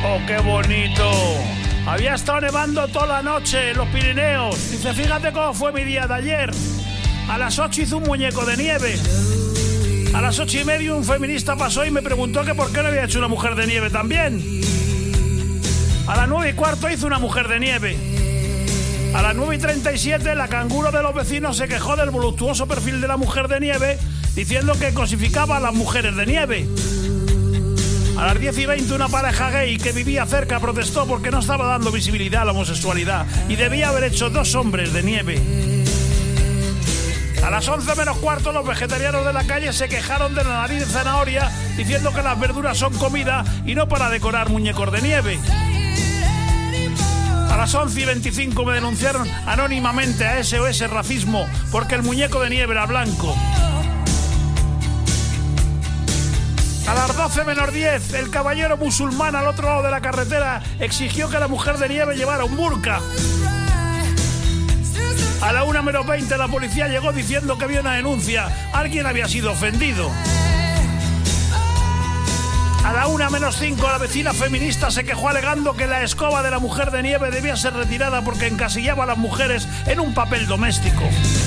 ¡Oh, qué bonito! Había estado nevando toda la noche en los Pirineos. Dice, fíjate cómo fue mi día de ayer. A las 8 hizo un muñeco de nieve. A las 8:30 un feminista pasó y me preguntó que por qué no había hecho una mujer de nieve también. A las 9:15 hizo una mujer de nieve. A las 9:37 la canguro de los vecinos se quejó del voluptuoso perfil de la mujer de nieve, diciendo que cosificaba a las mujeres de nieve. A las 10:20 una pareja gay que vivía cerca protestó porque no estaba dando visibilidad a la homosexualidad y debía haber hecho 2 hombres de nieve. A las 11:15 los vegetarianos de la calle se quejaron de la nariz de zanahoria, diciendo que las verduras son comida y no para decorar muñecos de nieve. A las 11:25 me denunciaron anónimamente a SOS Racismo porque el muñeco de nieve era blanco. A las 12:10 el caballero musulmán al otro lado de la carretera exigió que la mujer de nieve llevara un burka. A la 1:20 la policía llegó diciendo que había una denuncia. Alguien había sido ofendido. A la 1:05 la vecina feminista se quejó alegando que la escoba de la mujer de nieve debía ser retirada porque encasillaba a las mujeres en un papel doméstico.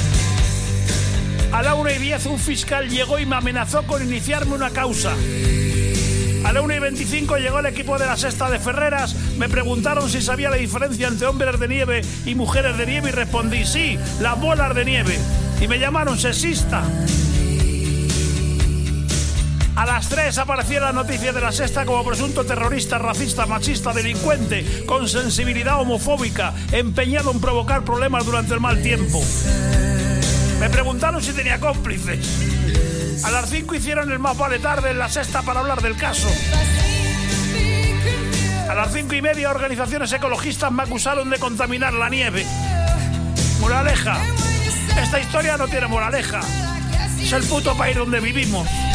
A la 1:10 un fiscal llegó y me amenazó con iniciarme una causa. A la 1:25 llegó el equipo de la Sexta de Ferreras. Me preguntaron si sabía la diferencia entre hombres de nieve y mujeres de nieve y respondí sí, las bolas de nieve. Y me llamaron sexista. A las 3 aparecieron las noticias de la Sexta como presunto terrorista, racista, machista, delincuente, con sensibilidad homofóbica, empeñado en provocar problemas durante el mal tiempo. Me preguntaron si tenía cómplices. A las 5 hicieron el más vale tarde en la Sexta para hablar del caso. A las 5:30 organizaciones ecologistas me acusaron de contaminar la nieve. Moraleja. Esta historia no tiene moraleja. Es el puto país donde vivimos.